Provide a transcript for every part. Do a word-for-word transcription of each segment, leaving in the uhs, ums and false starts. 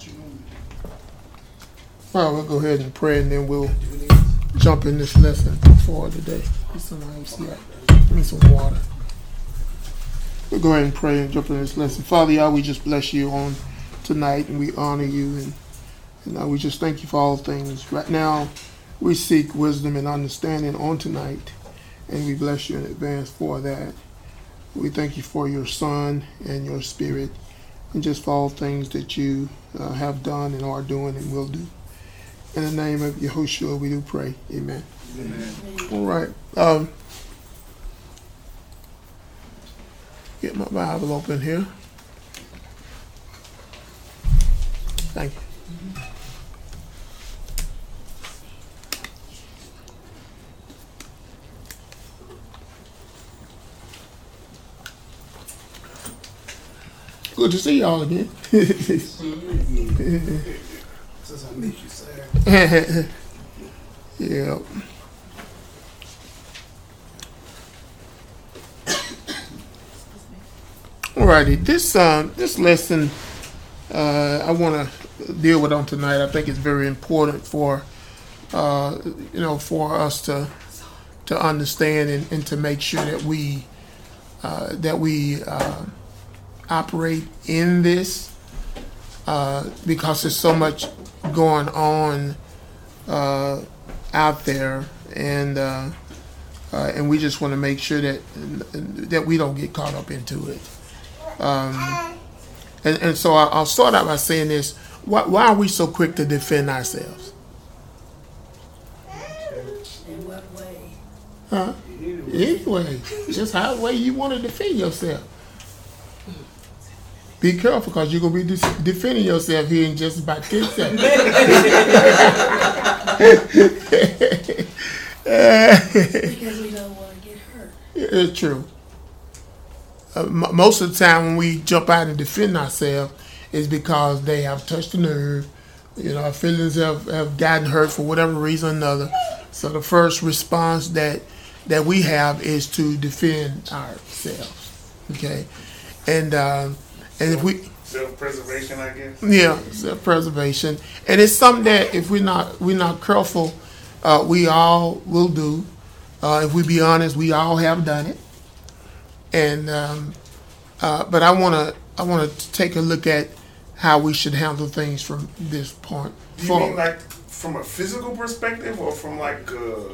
Well, we'll go ahead and pray, and then we'll jump in this lesson for today. Get some ice here. Give me some water. We'll go ahead and pray and jump in this lesson. Father, y'all, we just bless you on tonight, and we honor you, and, and uh, we just thank you for all things. Right now, we seek wisdom and understanding on tonight, and we bless you in advance for that. We thank you for your Son and your Spirit, and just for all things that you uh, have done and are doing and will do. In the name of Yahushua, we do pray. Amen. Amen. All right. Um, get my Bible open here. Thank you. Good to see y'all again. Since I miss you, sir. Yeah. Alrighty, this uh, this lesson uh, I want to deal with on tonight. I think it's very important for uh, you know for us to to understand and, and to make sure that we uh, that we uh, operate in this uh, because there's so much going on uh, out there, and uh, uh, and we just want to make sure that that we don't get caught up into it. Um, and, and so I'll start out by saying this: why, why are we so quick to defend ourselves? In what way? Huh? Anyway, just how way you want to defend yourself. Be careful, because you're going to be de- defending yourself here in just about ten seconds. Because we don't want to get hurt. It's true. Uh, m- most of the time when we jump out and defend ourselves is because they have touched a nerve. You know, our feelings have, have gotten hurt for whatever reason or another. So the first response that that we have is to defend ourselves. Okay? And... Um, And if we self-preservation, I guess. Yeah, self-preservation, and it's something that if we're not we're not careful, uh, we all will do. Uh, if we be honest, we all have done it. And um, uh, but I want to I want to take a look at how we should handle things from this point Do you forward. mean like from a physical perspective, or from like a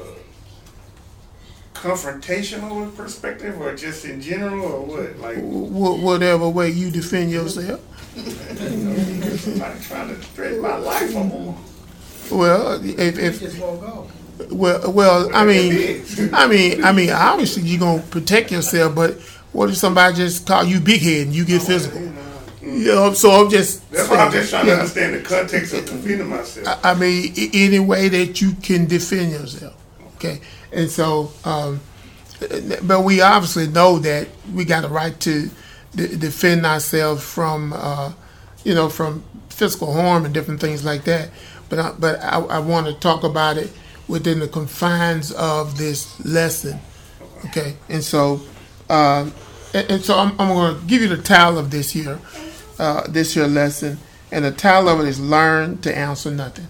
confrontational perspective, or just in general, or what? Like Wh- whatever way you defend yourself. somebody trying to threaten my life or more. Well, if, if just won't go. well, well, I mean, I mean, I mean, obviously you're gonna protect yourself, but what if somebody just call you big head and you get physical? You know, so I'm just. That's why I'm just trying yeah. to understand the context of defending myself. I, I mean, I- any way that you can defend yourself, okay? And so, um, but we obviously know that we got a right to d- defend ourselves from, uh, you know, from physical harm and different things like that. But I, but I, I want to talk about it within the confines of this lesson, okay? And so, um, and, and so I'm, I'm going to give you the title of this here, uh, this here lesson, and the title of it is "Learn to Answer Nothing."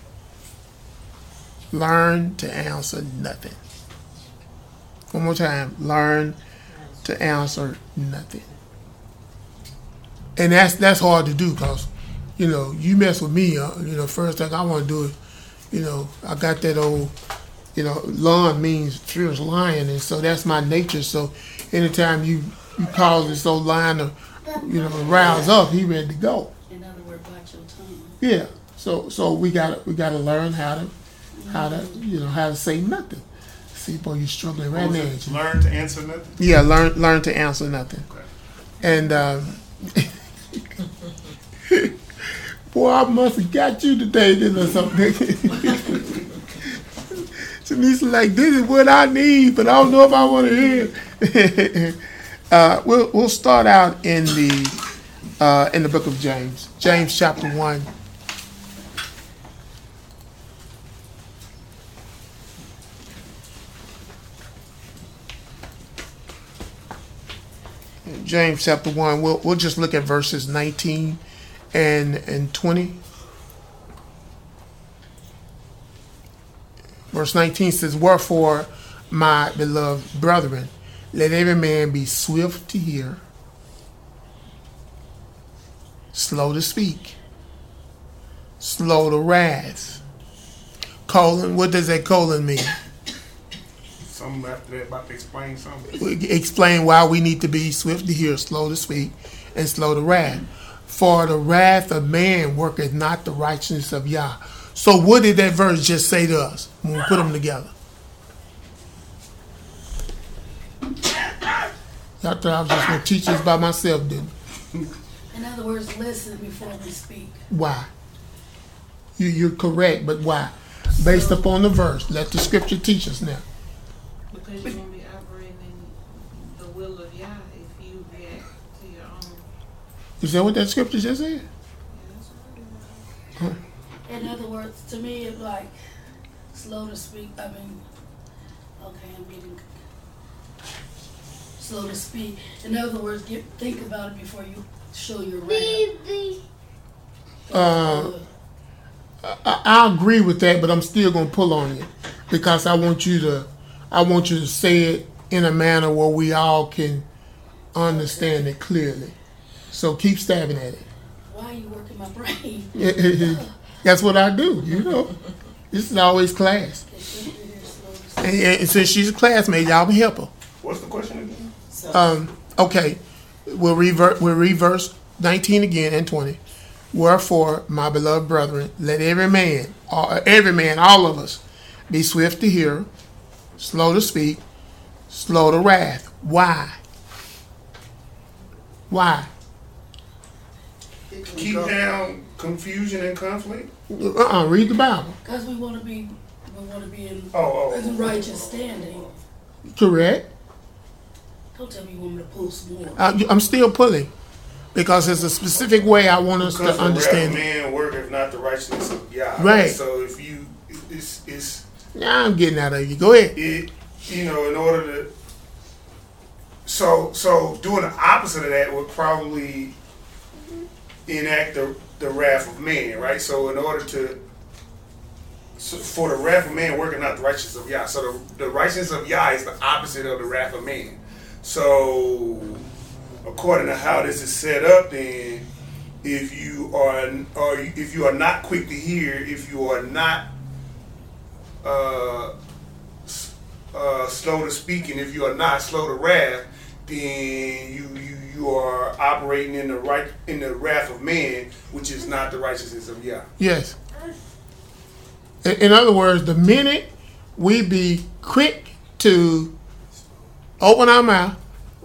Learn to answer nothing. One more time. Learn to answer nothing. And that's that's hard to do, because, you know, you mess with me, uh, you know, first thing I want to do is, you know, I got that old, you know, lon means fierce lion, and so that's my nature. So anytime you, you cause this old lion to, you know, rouse up, he ready to go. In other words, bite your tongue. Yeah. So so we got we got to learn how to how to you know how to say nothing. See, boy, you're struggling right now. ain't you? Learn to answer nothing. Yeah, learn learn to answer nothing. Okay. And um, boy, I must have got you today, didn't I? Something. Shanice like, this is what I need, but I don't know if I want to hear. uh, we'll we'll start out in the uh, in the book of James, James chapter one. James chapter one, we'll, we'll just look at verses nineteen and and twenty. Verse nineteen says, "Wherefore, my beloved brethren, let every man be swift to hear, slow to speak, slow to wrath." Colon, what does that colon mean? Something after that about to explain something. Explain why we need to be swift to hear, slow to speak, and slow to wrath. For the wrath of man worketh not the righteousness of Yah. So what did that verse just say to us when we put them together? Y'all thought I was just going to teach this by myself, didn't you? In other words, listen before we speak. Why? You, you're correct, but why? Based upon the verse. Let the scripture teach us now. Because you're going to be operating in the will of Yah if you react to your own. Is that what that scripture just said? Huh. In other words, to me, it's like slow to speak. I mean, okay, I'm getting slow to speak. In other words, get, think about it before you show your wrath. Uh, I, I agree with that, but I'm still gonna pull on you because I want you to, I want you to say it in a manner where we all can understand it clearly. So keep stabbing at it. Why are you working my brain? That's what I do, you know. This is always class. And, and since she's a classmate, y'all can help her. What's the question again? Um, okay, we'll revert. We'll reverse nineteen again and twenty. Wherefore, my beloved brethren, let every man, all, every man, all of us, be swift to hear, slow to speak, slow to wrath. Why? Why? Keep down confusion and conflict. Uh-uh, read the Bible. Because we want to be, we want to be in, Oh, oh. in righteous standing. Correct. Don't tell me you want me to pull some more. I, I'm still pulling because there's a specific way I want us Because to understand. the wrath of man worketh not the righteousness of Yah. Right. So if you, it's, it's, Yeah, I'm getting out of you. Go ahead. it, you know, in order to, so, so doing the opposite of that would probably enact the, the wrath of man, right? So in order to, so for the wrath of man working not the righteousness of Yah. So the, the righteousness of Yah is the opposite of the wrath of man. So according to how this is set up, then if you are, or if you are not quick to hear, if you are not uh, uh, slow to speak, and if you are not slow to wrath, then you you you are operating in the right in the wrath of man, which is not the righteousness of Yah. Yes. In, in other words, the minute we be quick to open our mouth,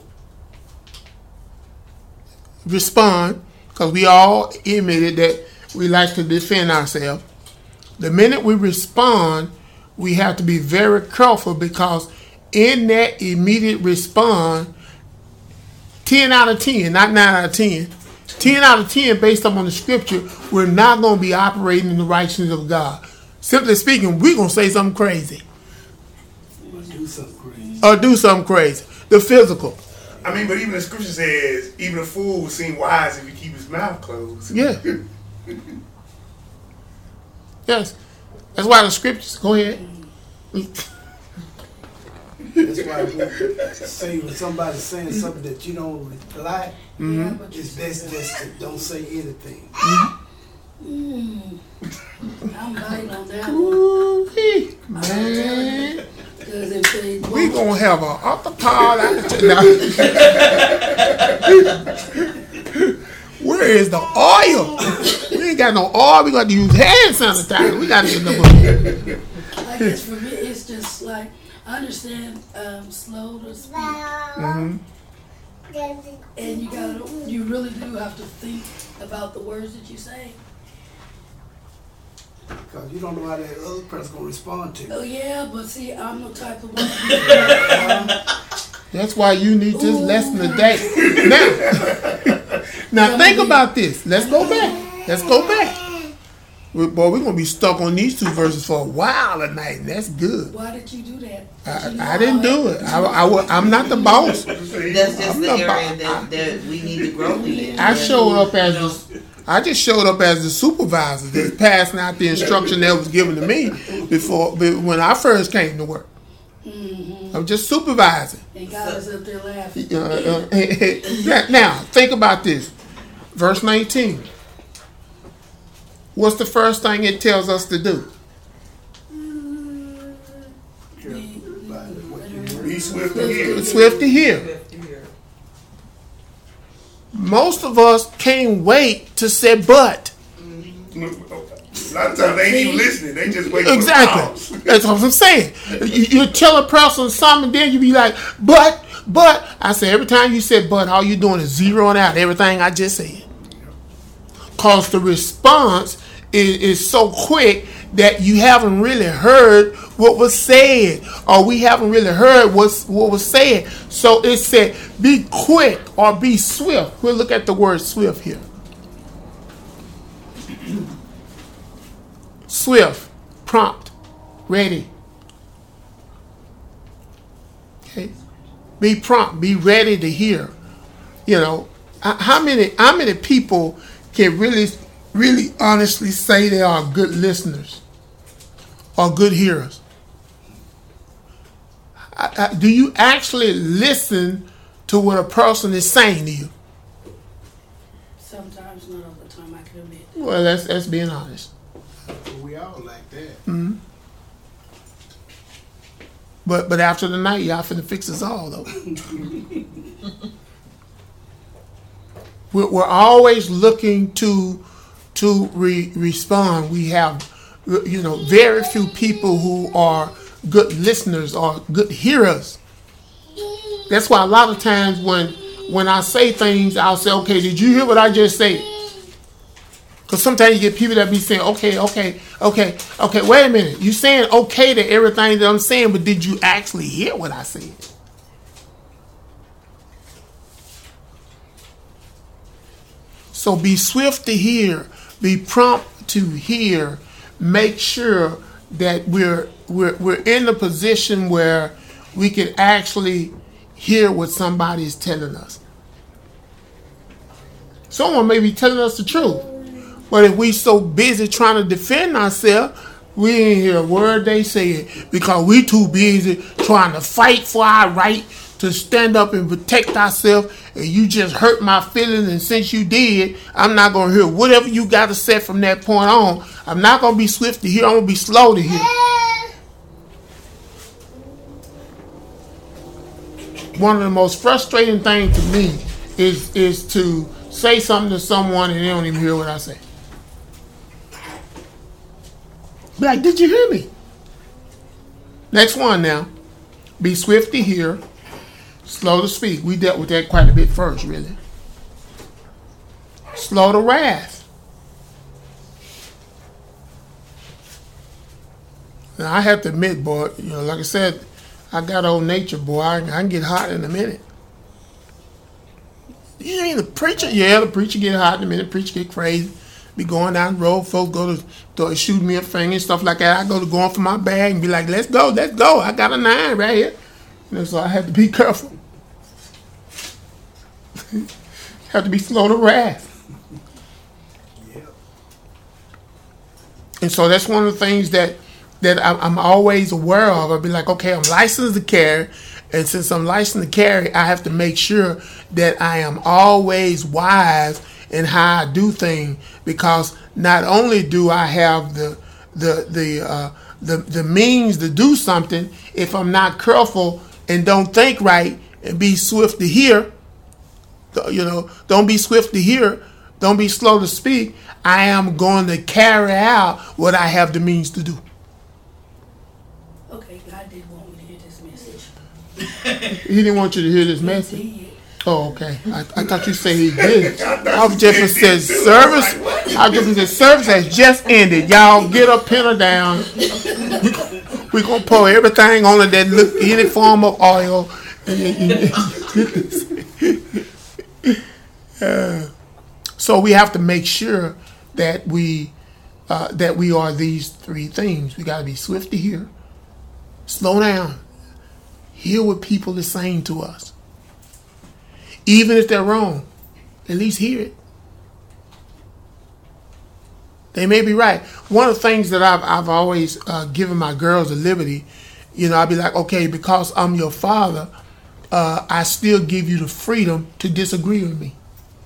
respond, because we all admitted that we like to defend ourselves. The minute we respond, we have to be very careful because in that immediate response, ten out of ten, not nine out of ten, ten out of ten based upon the scripture, we're not going to be operating in the righteousness of God. Simply speaking, we're going to say something crazy. Do something crazy. Or do something crazy. The physical. I mean, but even the scripture says, even a fool will seem wise if he keep his mouth closed. Yeah. Yes. That's why the scriptures, go ahead. That's why we say when somebody's saying something that you don't reply, Yeah, but you it's best just to don't say anything. Mm. I'm biting on that one. Ooh-wee, man. Because if they We gonna have a octopod out the Where is the oil? We ain't got no oil. We got to use hand sanitizer. We got to get the I guess for me, it's just like, I understand um, slow to speak. mm-hmm. And you gotta, you really do have to think about the words that you say. Because you don't know how that other person going to respond to. Oh yeah, but see, I'm the type of woman. That's why you need this lesson today. Now, now think about this. Let's go back. Let's go back. We, boy, we're going to be stuck on these two verses for a while tonight, and that's good. Why did you do that? I, You know I didn't how do it. I, I, I'm not the boss. That's just I'm the not area bo- that, that we need to grow in. I showed up as You know, the, I just showed up as the supervisor that's passing out the instruction that was given to me before when I first came to work. Mm-hmm. I'm just supervising. And God is up there laughing. Uh, uh, now, think about this. Verse nineteen. What's the first thing it tells us to do? Be swift to hear. Swift to hear. Most of us can't wait to say but. A lot of times they ain't even listening. They just wait Exactly. for the That's what I'm saying. You, you tell a person something, then you be like, but, but. I say every time you say but, all you doing is zeroing out everything I just said. Because the response is, is so quick that you haven't really heard what was said, or we haven't really heard what's, what was said. So it said, be quick or be swift. We'll look at the word swift here. Swift, prompt, ready. Okay, be prompt, be ready to hear. You know, how many how many people can really, really honestly say they are good listeners or good hearers? I, I, do you actually listen to what a person is saying to you? Sometimes, not all the time, I can admit. Well, that's that's being honest. We all like that. Mm-hmm. But but after the night, y'all finna fix us all though. we're, we're always looking to to re- respond. We have, you know, very few people who are good listeners or good hearers. That's why a lot of times when when I say things, I'll say, "Okay, did you hear what I just said?" Because sometimes you get people that be saying, okay, okay, okay, okay, wait a minute. You saying okay to everything that I'm saying, but did you actually hear what I said? So be swift to hear, be prompt to hear, make sure that we're we're we're in a position where we can actually hear what somebody is telling us. Someone may be telling us the truth. But if we so busy trying to defend ourselves, we ain't hear a word they said because we too busy trying to fight for our right to stand up and protect ourselves. And you just hurt my feelings, and since you did, I'm not going to hear whatever you got to say from that point on. I'm not going to be swift to hear. I'm going to be slow to hear. One of the most frustrating things to me is is to say something to someone and they don't even hear what I say. Be like, did you hear me? Next one now. Be swift to hear, slow to speak. We dealt with that quite a bit first, really. Slow to wrath. Now, I have to admit, boy, you know, like I said, I got old nature, boy. I, I can get hot in a minute. You ain't the preacher? Yeah, the preacher get hot in a minute. The preacher get crazy. Be going down the road, folks go to, to shoot me a finger and stuff like that. I go to going for my bag and be like, let's go, let's go. I got a nine right here. You know, so I had to be careful. Have to be slow to wrath. Yeah. And so that's one of the things that that I'm, I'm always aware of. I'll be like, okay, I'm licensed to carry. And since I'm licensed to carry, I have to make sure that I am always wise in how I do things, because not only do I have the the the uh, the the means to do something, if I'm not careful and don't think right and be swift to hear, you know, don't be swift to hear, don't be slow to speak, I am going to carry out what I have the means to do. Okay, God did want me to hear this message. He didn't want you to hear this He message. did. Oh, okay. I, I thought you said he did. I was just gonna say service. I was just gonna say service has just ended. Y'all get up, pin her down. We're gonna pour everything on it that look any form of oil. uh, so we have to make sure that we uh, that we are these three things. We gotta be swift to hear, slow down, hear what people are saying to us. Even if they're wrong, at least hear it. They may be right. One of the things that I've I've always uh, given my girls a liberty, you know, I'd be like, okay, because I'm your father, uh, I still give you the freedom to disagree with me.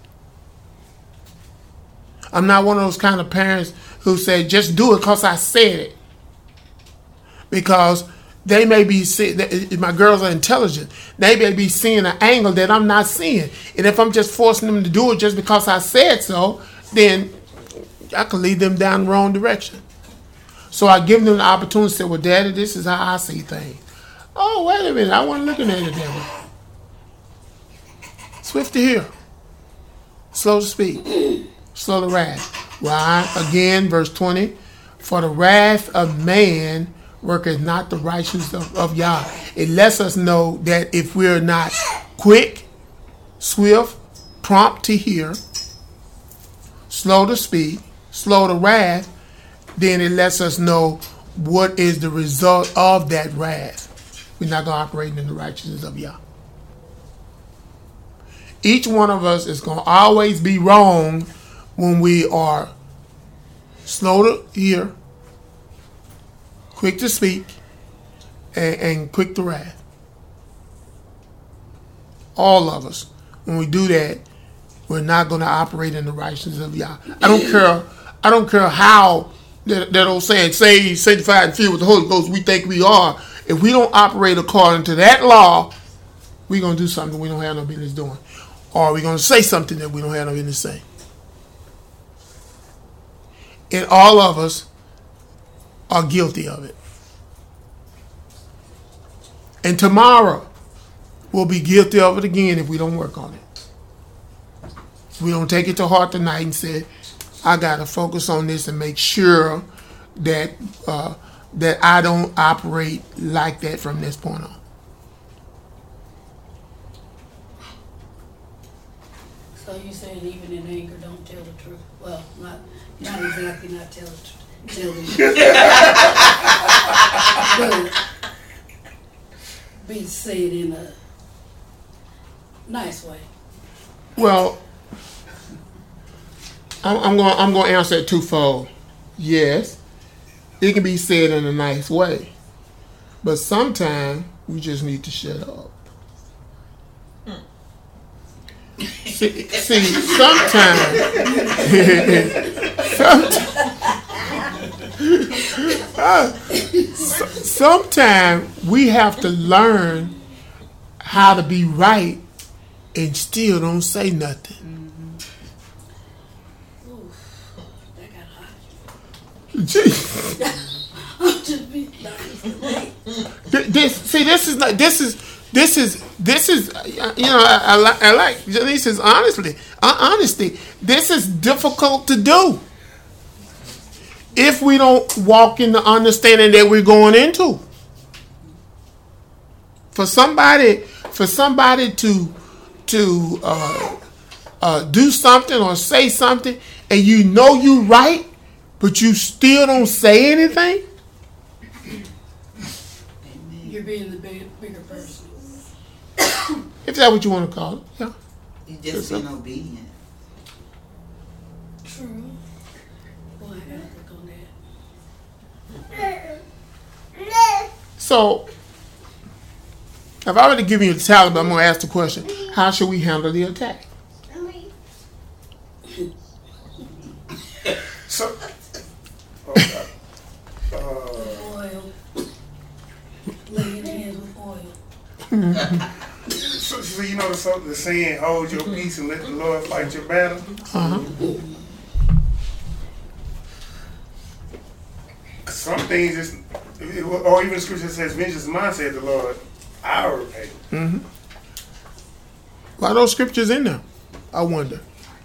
I'm not one of those kind of parents who say, just do it because I said it. Because they may be, see, my girls are intelligent, they may be seeing an angle that I'm not seeing. And if I'm just forcing them to do it just because I said so, then I could lead them down the wrong direction. So I give them the opportunity to say, well, Daddy, this is how I see things. Oh, wait a minute, I wasn't looking at it that way. Swift to hear, slow to speak, slow to wrath. Why? Again, verse twenty, for the wrath of man worketh not the righteousness of, of Yah. It lets us know that if we're not quick, swift, prompt to hear, slow to speak, slow to wrath, then it lets us know what is the result of that wrath. We're not going to operate in the righteousness of Yah. Each one of us is going to always be wrong when we are slow to hear, quick to speak, and, and quick to wrath. All of us. When we do that, we're not going to operate in the righteousness of Yah. I don't care. I don't care how that, that old saying, saved, sanctified, and filled with the Holy Ghost, we think we are. If we don't operate according to that law, we're going to do something we don't have no business doing. Or we're going to say something that we don't have no business saying. And all of us are guilty of it. And tomorrow, we'll be guilty of it again if we don't work on it. If we don't take it to heart tonight and say, I got to focus on this and make sure that uh, that I don't operate like that from this point on. So you saying even in anger, don't tell the truth? Well, not not exactly not tell the truth. Tell the truth. But be said in a nice way. Well, I'm, I'm going. I'm going to answer it twofold. Yes, it can be said in a nice way, but sometimes we just need to shut up. See, see sometimes, sometimes, uh, sometimes we have to learn how to be right and still don't say nothing. this see this is not this is this is this is you know I, I, like, I like Janice's honestly uh, honesty. This is difficult to do if we don't walk in the understanding that we're going into. For somebody for somebody to to uh, uh, do something or say something and you know you right, but you still don't say anything? You're being the big, bigger person. If that's what you want to call it, yeah. You just being obedient. True. Boy, I gotta work on that. So, I've already given you the talent, but I'm going to ask the question. How should we handle the attack? So, uh, Oil. Laying hands with oil. so, so you know the, so- the saying, hold your peace and let the Lord fight your battle? Uh-huh. Some things, is, or even the scripture says, vengeance is mine, said the Lord, I will repay. Mm-hmm. Why are those scriptures in there? I wonder.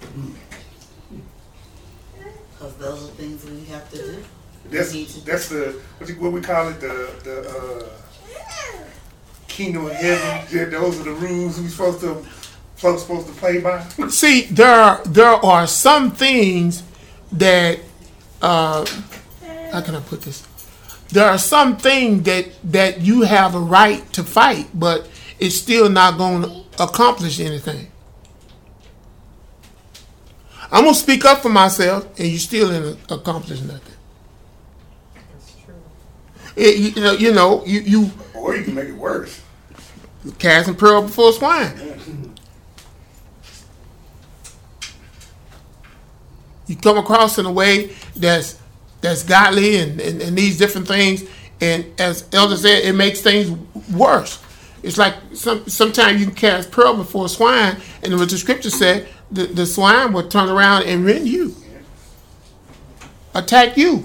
Because those are things we have to do. That's We need to- that's the what, you, what we call it, the the uh, kingdom of heaven. Yeah, those are the rules we supposed to folks supposed to play by. See, there are, there are some things that, uh, how can I put this? There are some things that, that you have a right to fight, but it's still not going to accomplish anything. I'm gonna speak up for myself, and you still didn't accomplish nothing. That's true. It, you know, you know, you you Or you can make it worse. casting pearl before swine. You come across in a way that's that's godly and, and, and these different things, and as Elder said, it makes things worse. It's like some sometimes you can cast pearl before swine, and what the scripture said, the, the swine will turn around and rend you, attack you.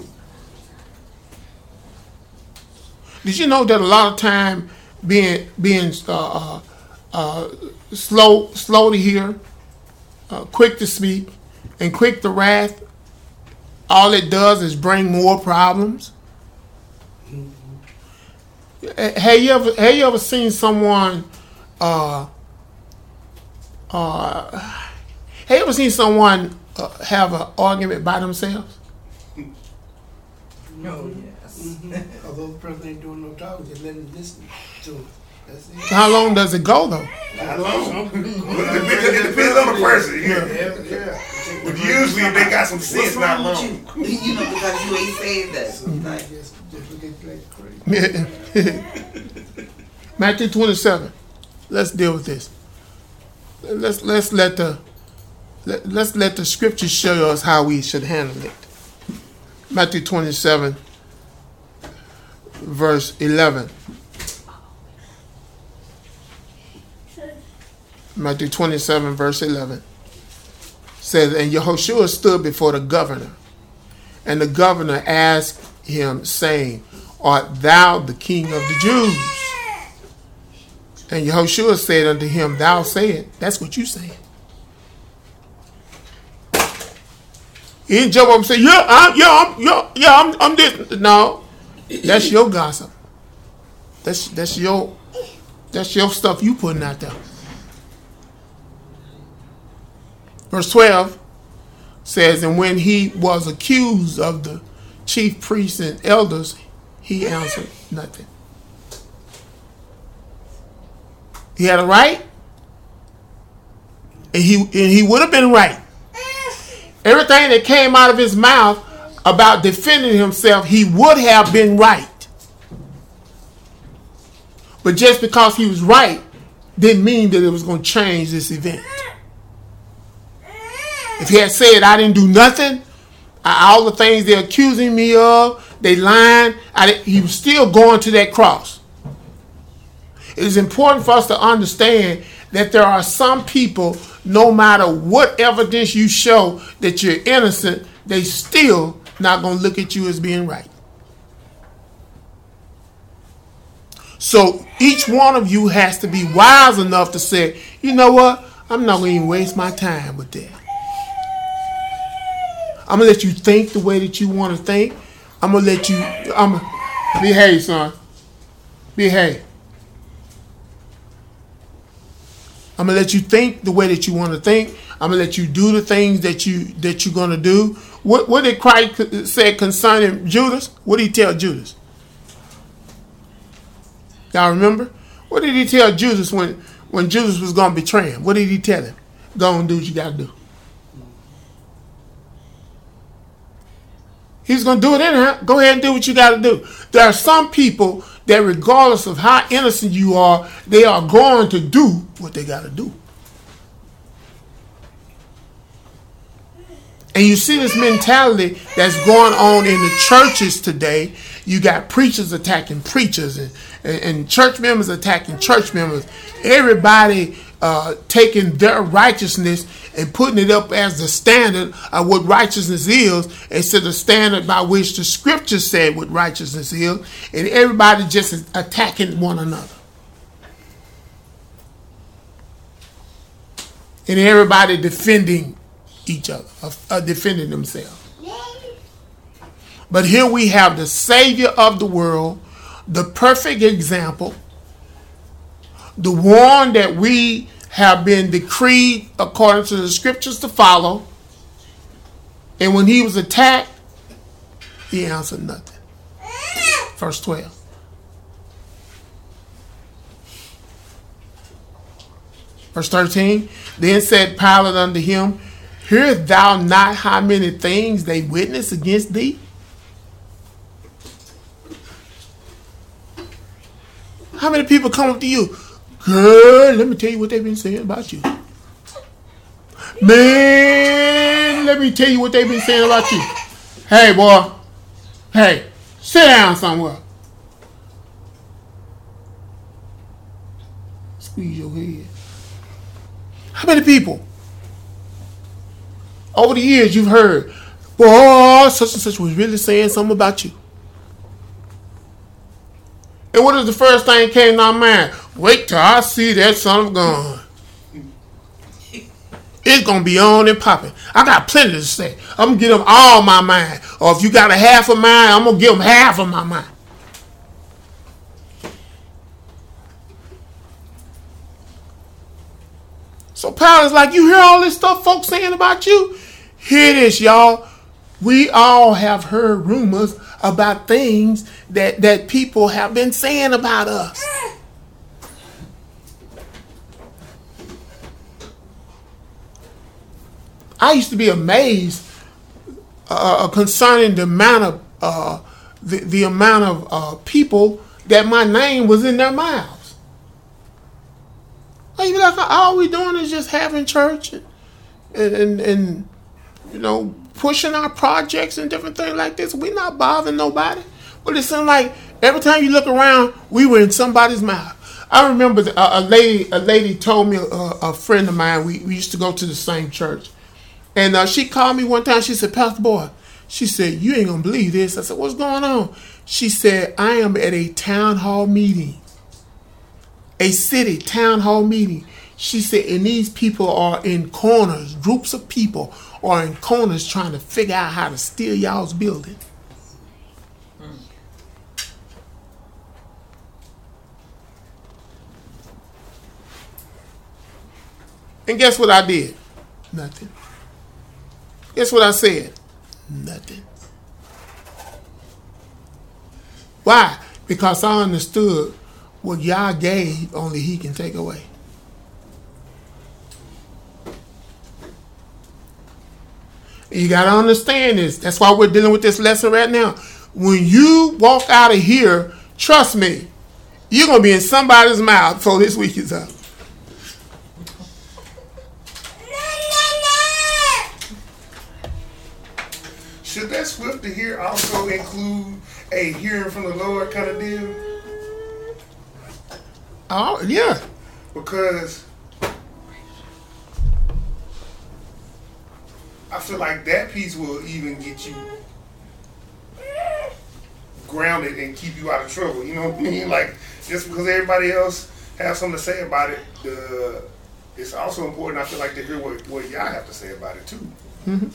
Did you know that a lot of time being being uh, uh, uh, slow slow to hear, uh, quick to speak, and quick to wrath, all it does is bring more problems? Have you ever have you ever seen someone uh, uh, have you ever seen someone uh, have an argument by themselves? No, yes. Although the person ain't doing no talking, just letting them listen to them. That's it. How long does it go though? Not long. It depends it depends on the person. Yeah. Yeah, yeah. But usually if they got some sense, What's not wrong long. with you? You know, because you ain't saved that. So Like, just, just look at like crazy. Matthew twenty-seven. Let's deal with this. Let's let's let the let, let's let the scriptures show us how we should handle it. Matthew twenty-seven, verse eleven. Matthew twenty-seven, verse eleven says, and Yehoshua stood before the governor, and the governor asked him, saying, art thou the king of the Jews? And Yehoshua said unto him, thou sayest. That's what you saying. He didn't jump up and say, yeah, I'm, yeah, I'm, yeah, yeah, I'm, I'm this. No, that's your gossip. That's that's your that's your stuff you putting out there. Verse twelve says, and when he was accused of the chief priests and elders, he answered nothing. He had a right, and he and he would have been right. Everything that came out of his mouth about defending himself, he would have been right. But just because he was right didn't mean that it was going to change this event. If he had said, I didn't do nothing, I, all the things they're accusing me of, they lying, I, he was still going to that cross. It is important for us to understand that there are some people, no matter what evidence you show that you're innocent, they still not going to look at you as being right. So each one of you has to be wise enough to say, you know what? I'm not going to even waste my time with that. I'm going to let you think the way that you want to think. I'm going to let you, I'm going to, behave, son. Behave. I'm going to let you think the way that you want to think. I'm going to let you do the things that, you, that you're going to do. What, what did Christ say concerning Judas? What did he tell Judas? Y'all remember? What did he tell Judas when, when Judas was going to betray him? What did he tell him? Go and do what you got to do. He's going to do it anyhow. Go ahead and do what you got to do. There are some people that regardless of how innocent you are, they are going to do what they got to do. And you see this mentality that's going on in the churches today. You got preachers attacking preachers and, and, and church members attacking church members. Everybody uh, taking their righteousness and putting it up as the standard of what righteousness is instead of the standard by which the scripture said what righteousness is. And everybody just is attacking one another. And everybody defending each other, uh, defending themselves. But here we have the Savior of the world, the perfect example, the one that we have been decreed according to the scriptures to follow. And when he was attacked, he answered nothing. Verse twelve. Verse thirteen. Then said Pilate unto him, Hearest thou not how many things they witness against thee? How many people come up to you? Girl, let me tell you what they've been saying about you. Man, let me tell you what they've been saying about you. Hey, boy. Hey, sit down somewhere. Squeeze your head. How many people? Over the years you've heard, boy, such and such was really saying something about you. And what is the first thing that came to our mind? Wait till I see that son of God. It's going to be on and popping. I got plenty to say. I'm going to give them all my mind. Or if you got a half of mine, I'm going to give them half of my mind. So Paul is like, you hear all this stuff folks saying about you? Hear this, y'all. We all have heard rumors about things that, that people have been saying about us. I used to be amazed uh, concerning the amount of uh, the, the amount of uh, people that my name was in their mouths. I'd be like, all we doing is just having church and, and, and you know, pushing our projects and different things like this. We're not bothering nobody. But it seemed like every time you look around, we were in somebody's mouth. I remember a, a lady a lady told me, a, a friend of mine, we, we used to go to the same church. And uh, she called me one time. She said, Pastor Boy, she said, you ain't going to believe this. I said, what's going on? She said, I am at a town hall meeting. A city town hall meeting. She said, and these people are in corners. Groups of people are in corners trying to figure out how to steal y'all's building. And guess what I did? Nothing. Guess what I said? Nothing. Why? Because I understood what Yah gave, only He can take away. And you got to understand this. That's why we're dealing with this lesson right now. When you walk out of here, trust me, you're going to be in somebody's mouth before this week is up. Should that swift to hear also include a hearing from the Lord kind of deal? Oh, yeah. Because I feel like that piece will even get you grounded and keep you out of trouble. You know what I mean? Like, just because everybody else has something to say about it, uh, it's also important, I feel like, to hear what, what y'all have to say about it, too. Mm-hmm.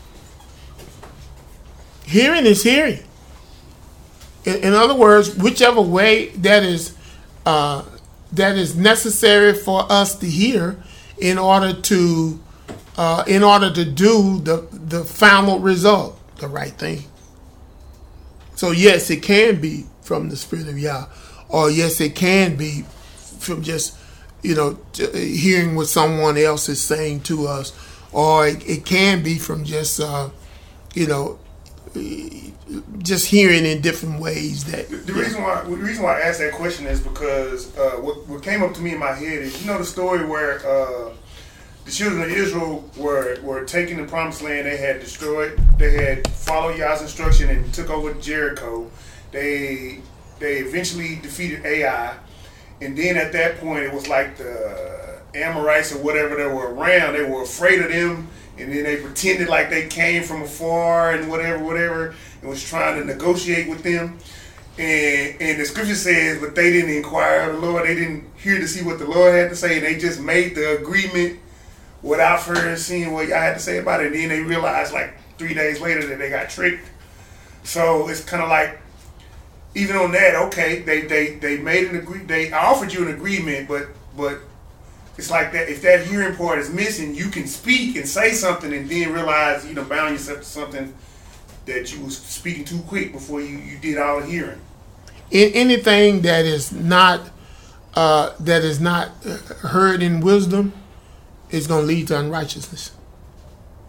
Hearing is hearing. In, in other words, whichever way that is uh, that is necessary for us to hear in order to uh, in order to do the the final result, the right thing. So yes, it can be from the Spirit of Yah, or yes, it can be from just you know hearing what someone else is saying to us, or it, it can be from just uh, you know. just hearing in different ways that the, the yeah. reason why the reason why I asked that question is because uh, what what came up to me in my head is, you know, the story where uh, the children of Israel were were taking the promised land. They had destroyed, they had followed Yah's instruction and took over Jericho. They they eventually defeated Ai, and then at that point it was like the Amorites or whatever that were around, they were afraid of them. And then they pretended like they came from afar and whatever, whatever, and was trying to negotiate with them. And and the scripture says, but they didn't inquire of the Lord. They didn't hear to see what the Lord had to say. They just made the agreement without first seeing what Yah had to say about it. And then they realized like three days later that they got tricked. So it's kind of like, even on that, okay, they they they made an agree. They offered you an agreement, but but. It's like that. If that hearing part is missing, you can speak and say something and then realize you know bound yourself to something that you was speaking too quick before you, you did all the hearing. In anything that is not uh, that is not heard in wisdom is going to lead to unrighteousness.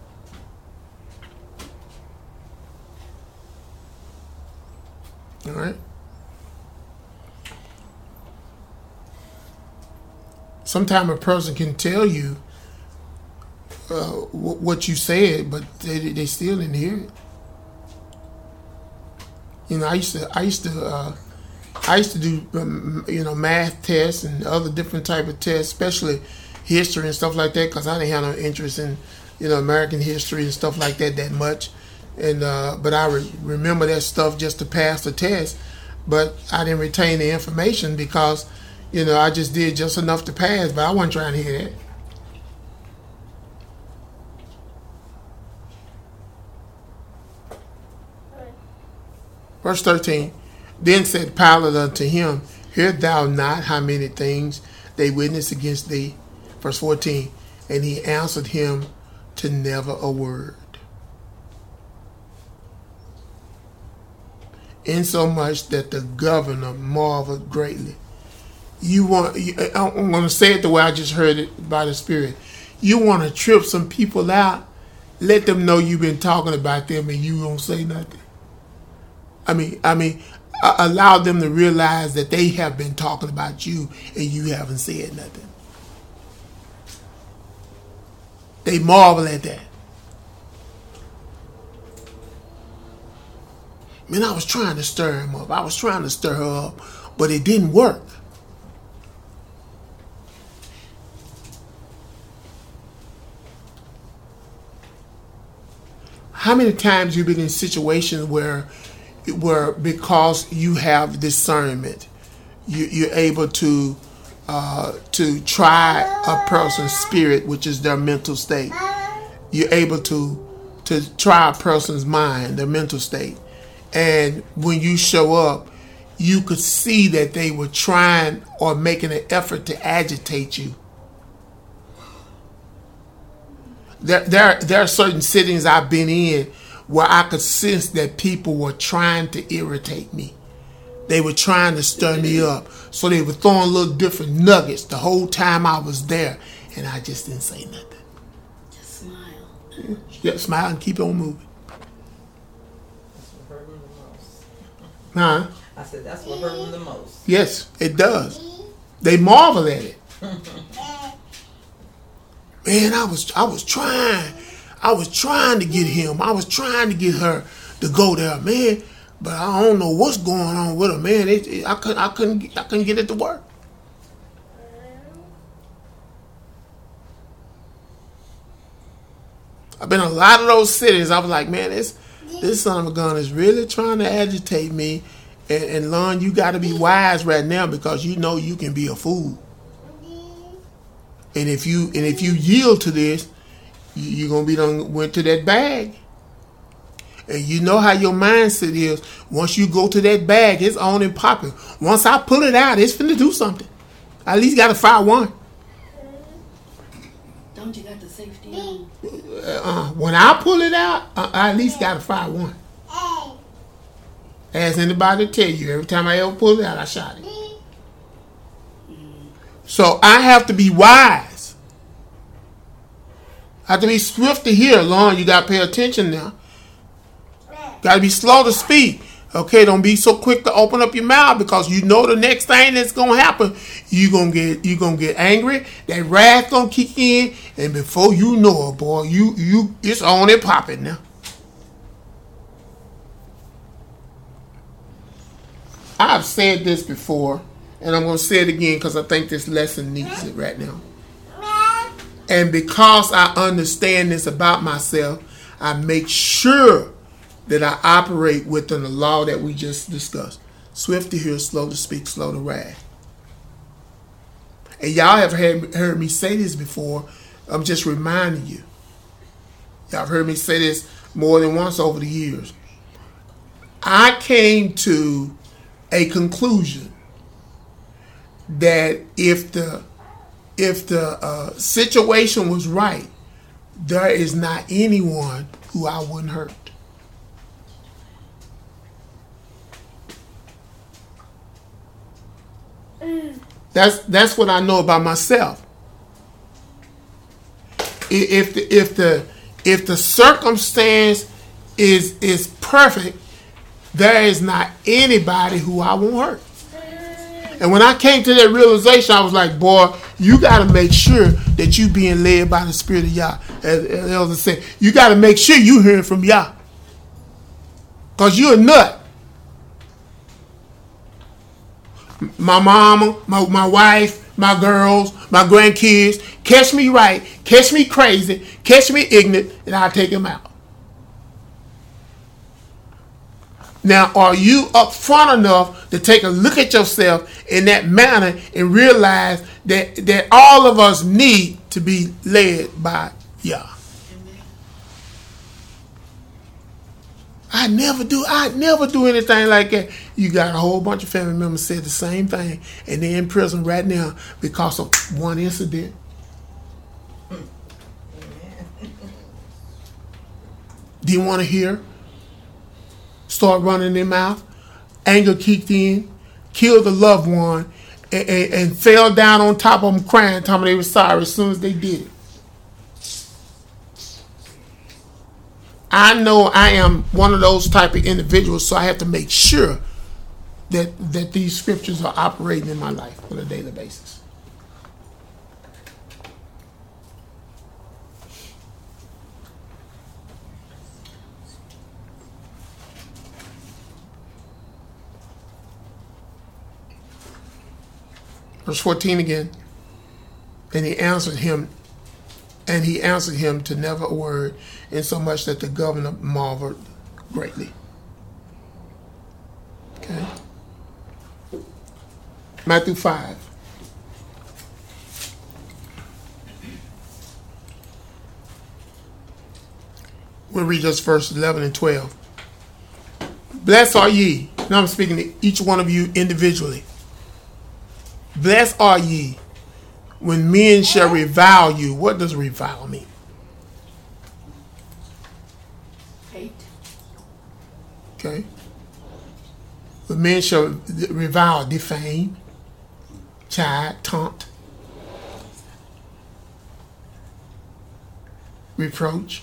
All right. Sometimes a person can tell you uh, w- what you said, but they they still didn't hear it. You know, I used to I used to uh, I used to do um, you know math tests and other different type of tests, especially history and stuff like that, because I didn't have no interest in you know American history and stuff like that that much. And uh, but I re- remember that stuff just to pass the test, but I didn't retain the information because you know I just did just enough to pass, but I wasn't trying to hear that. Verse thirteen, then said Pilate unto him, hear thou not how many things they witness against thee? Verse fourteen, and he answered him to never a word. Insomuch that the governor marveled greatly. You want? I'm going to say it the way I just heard it by the Spirit. You want to trip some people out? Let them know you've been talking about them and you don't say nothing. I mean, I mean, uh, allow them to realize that they have been talking about you and you haven't said nothing. They marvel at that. Man, I was trying to stir him up. I was trying to stir her up, but it didn't work. How many times you've been in situations where, where because you have discernment, you, you're able to uh, to try a person's spirit, which is their mental state. You're able to to try a person's mind, their mental state. And when you show up, you could see that they were trying or making an effort to agitate you. There, there, there are certain sittings I've been in where I could sense that people were trying to irritate me. They were trying to stir me up. So they were throwing little different nuggets the whole time I was there. And I just didn't say nothing. Just smile. Yeah, smile and keep on moving. That's what hurt them the most. Huh? I said that's what hurt them the most. Yes, it does. They marvel at it. Man, I was I was trying. I was trying to get him. I was trying to get her to go there, man. But I don't know what's going on with her, man. It, it, I couldn't I couldn't I couldn't get it to work. I've been in a lot of those cities. I was like, man, this this son of a gun is really trying to agitate me. And, and Lon, you got to be wise right now because you know you can be a fool. And if you and if you yield to this, you, you're gonna be done went to that bag. And you know how your mindset is. Once you go to that bag, it's on and popping. Once I pull it out, it's finna do something. I at least got to fire one. Don't you got the safety on? Uh, when I pull it out, uh, I at least got to fire one. Ask anybody to tell you, every time I ever pull it out, I shot it. So I have to be wise. I have to be swift to hear. Lord, you got to pay attention now. Got to be slow to speak. Okay, don't be so quick to open up your mouth because you know the next thing that's gonna happen, you gonna get you gonna get angry. That wrath gonna kick in, and before you know it, boy, you you it's on and popping now. I've said this before, and I'm gonna say it again because I think this lesson needs it right now. And because I understand this about myself, I make sure that I operate within the law that we just discussed. Swift to hear, slow to speak, slow to wrath. And y'all have heard, heard me say this before. I'm just reminding you. Y'all have heard me say this more than once over the years. I came to a conclusion that if the if the uh, situation was right, there is not anyone who I wouldn't hurt. That's that's what I know about myself. If the if the if the circumstance is is perfect, there is not anybody who I won't hurt. And when I came to that realization, I was like, boy, you got to make sure that you being led by the Spirit of Yah. As, as Elder said, you got to make sure you hearing from Yah. Because you're a nut. My mama, my, my wife, my girls, my grandkids, catch me right, catch me crazy, catch me ignorant, and I'll take them out. Now, are you upfront enough to take a look at yourself in that manner and realize that, that all of us need to be led by Yah? I never do. I never do anything like that. You got a whole bunch of family members said the same thing, and they're in prison right now because of one incident. Didn't want to hear. Start running their mouth. Anger kicked in. Killed a loved one, and, and, and fell down on top of them crying, telling them they were sorry as soon as they did it. I know I am one of those type of individuals, so I have to make sure that that these scriptures are operating in my life on a daily basis. Verse fourteen again. And he answered him, and he answered him to never a word, insomuch that the governor marveled greatly. Okay. Matthew five. We'll read just verses eleven and twelve. Blessed are ye. Now I'm speaking to each one of you individually. Blessed are ye when men shall revile you. What does revile mean? Hate. Okay. When men shall revile, defame, chide, taunt, reproach.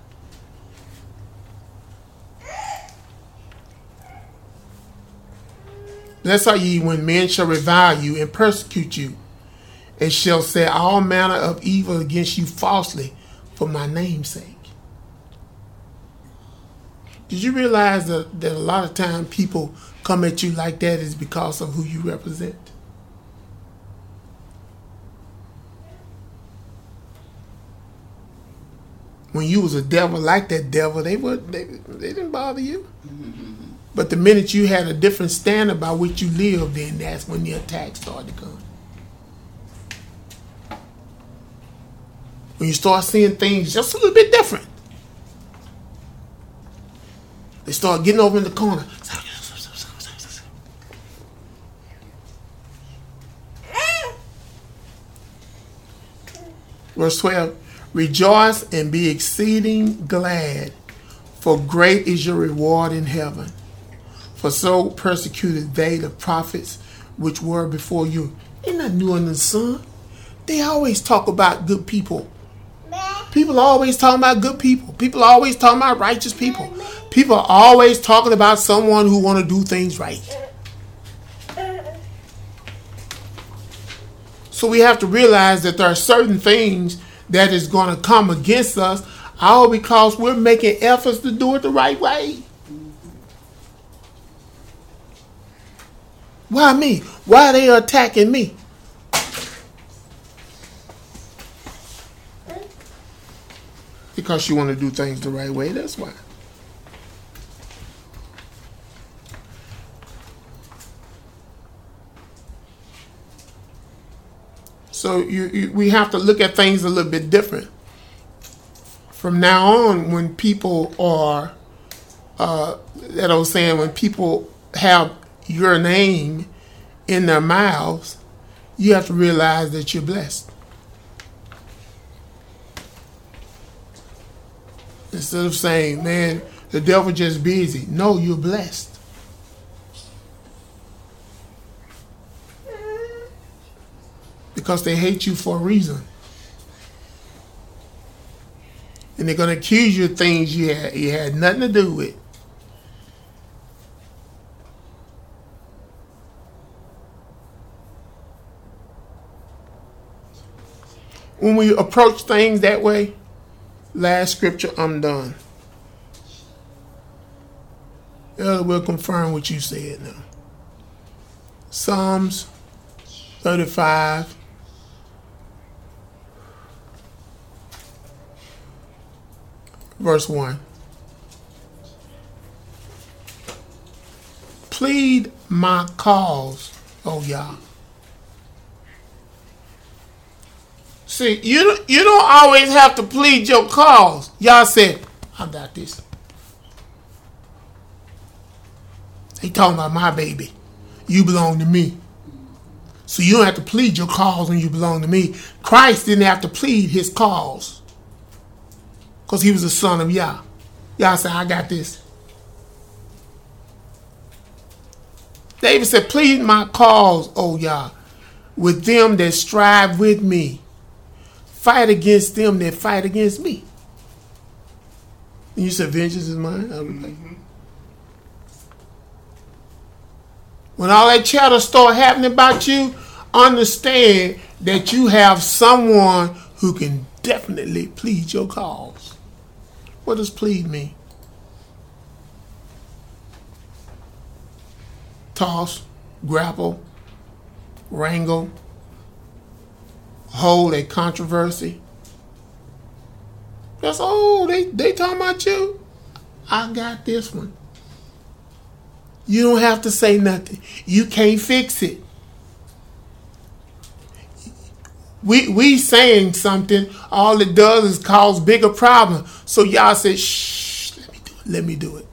Blessed are ye when men shall revile you and persecute you, and shall say all manner of evil against you falsely for my name's sake. Did you realize that, that a lot of times people come at you like that is because of who you represent? When you was a devil like that devil, they would they, they didn't bother you. But the minute you had a different standard by which you lived, then that's when the attacks started to come. When you start seeing things just a little bit different, they start getting over in the corner. Verse twelve, rejoice and be exceeding glad, for great is your reward in heaven. For so persecuted they the prophets which were before you. Ain't nothing new under the sun. They always talk about good people. People are always talking about good people. People are always talking about righteous people. People are always talking about someone who want to do things right. So we have to realize that there are certain things that is going to come against us, all because we're making efforts to do it the right way. Why me? Why are they attacking me? Because you want to do things the right way, that's why. So you, you, we have to look at things a little bit different. From now on, when people are, uh, that I was saying, when people have your name in their mouths, you have to realize that you're blessed. Instead of saying, man, the devil just busy. No, you're blessed. Because they hate you for a reason. And they're going to accuse you of things you had, you had nothing to do with. when we approach things that way, last scripture, I'm done. Elder will confirm what you said now. Psalms thirty-five. Verse one. Plead my cause, O Yah. See, you, you don't always have to plead your cause. Yah said, I got this. They talking about my baby. You belong to me. So you don't have to plead your cause when you belong to me. Christ didn't have to plead his cause. Because he was the son of Yah. Yah said, I got this. David said, plead my cause, O Yah, with them that strive with me. Fight against them that fight against me. And you said, vengeance is mine? I was like, when all that chatter start happening about you, understand that you have someone who can definitely plead your cause. What does plead mean? Toss, grapple, wrangle, hold a controversy. That's all. They, they talking about you. I got this one. You don't have to say nothing. You can't fix it. We we saying something, all it does is cause bigger problems. So y'all say, shh, let me do it. Let me do it.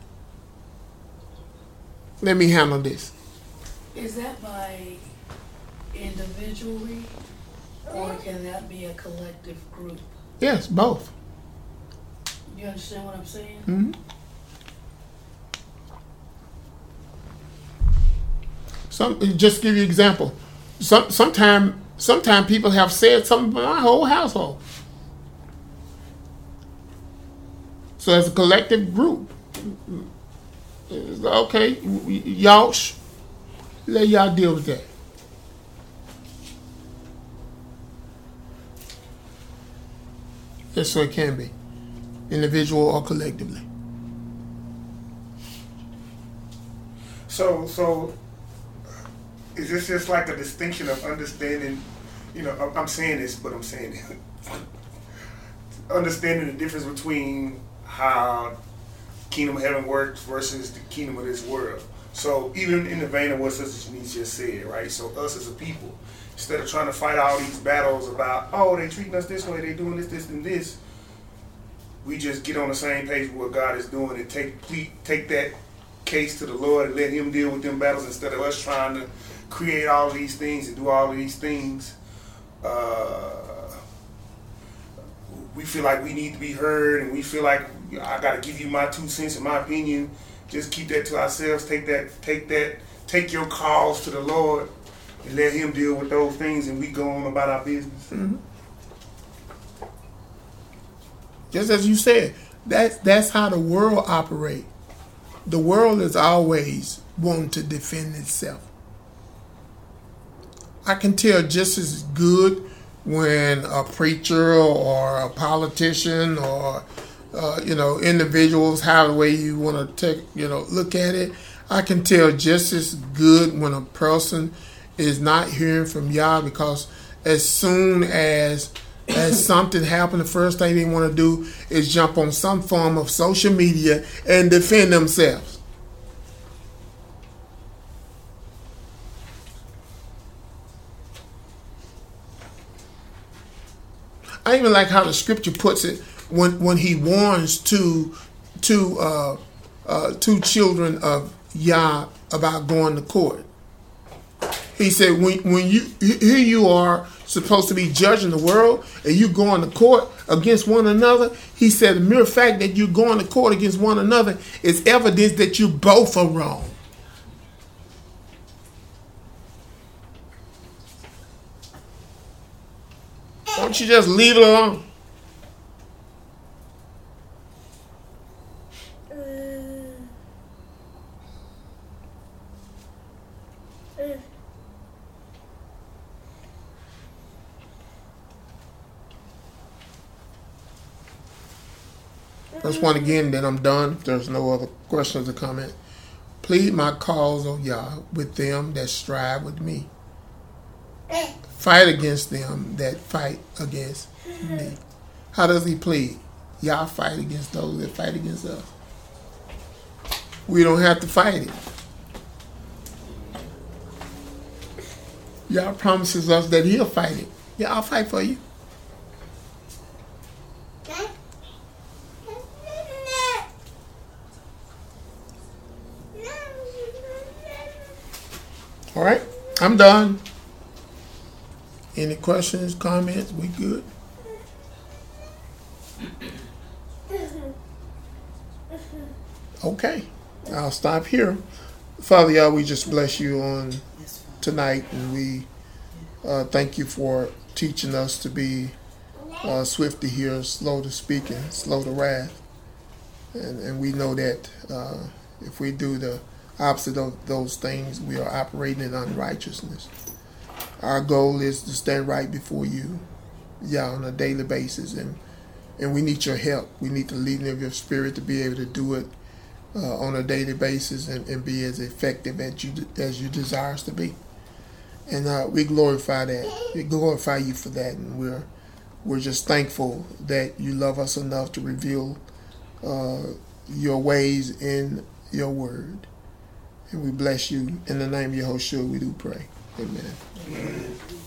Let me handle this. Is that by individually, or can that be a collective group? Yes, both. You understand what I'm saying? Mm-hmm. Some just give you an example. Some sometime sometime people have said something about my whole household. So as a collective group, it's like, okay, y'all, sh- let y'all deal with that. Yes, so it can be, individual or collectively. So, so is this just like a distinction of understanding? You know, I'm- I'm saying this, but I'm saying it. Understanding the difference between how kingdom of heaven works versus the kingdom of this world. So even in the vein of what Sister Shanice just said, right? So us as a people, instead of trying to fight all these battles about, oh, they treating us this way, they doing this, this, and this, we just get on the same page with what God is doing and take ple- take that case to the Lord and let him deal with them battles instead of us trying to create all of these things and do all of these things. Uh, we feel like we need to be heard, and we feel like I got to give you my two cents and my opinion. Just keep that to ourselves. Take that, take that, take your calls to the Lord and let him deal with those things, and we go on about our business. Mm-hmm. Just as you said, that's that's how the world operates. The world is always wanting to defend itself. I can tell just as good when a preacher or a politician or uh, you know, individuals, however way you want to take, you know, look at it. I can tell just as good when a person is not hearing from Yah, because as soon as as something happens, the first thing they want to do is jump on some form of social media and defend themselves. I even like how the scripture puts it when when he warns two two uh, uh, two children of Yah about going to court. He said, when when you here you are supposed to be judging the world, and you going to court against one another. He said the mere fact that you're going to court against one another is evidence that you both are wrong. Why don't you just leave it alone? First one again, then I'm done. If there's no other questions or comment. Plead my cause, O Yah, with them that strive with me. Fight against them that fight against me. How does he plead? Yah fight against those that fight against us. We don't have to fight it. Yah promises us that he'll fight it. Yeah, I'll fight for you. All right, I'm done. Any questions, comments? We good? Okay, I'll stop here. Father, Yah, we just bless you on tonight, and we uh, thank you for teaching us to be uh, swift to hear, slow to speak, and slow to wrath. And, and we know that uh, if we do the opposite of those things, we are operating in unrighteousness. Our goal is to stand right before you, yeah, on a daily basis, and and we need your help. We need the leading of your spirit to be able to do it uh, on a daily basis and, and be as effective as you as you desire us to be. And uh, we glorify that. We glorify you for that, and we're we're just thankful that you love us enough to reveal uh, your ways in your word. And we bless you in the name of Yahushua. We do pray. Amen. Amen.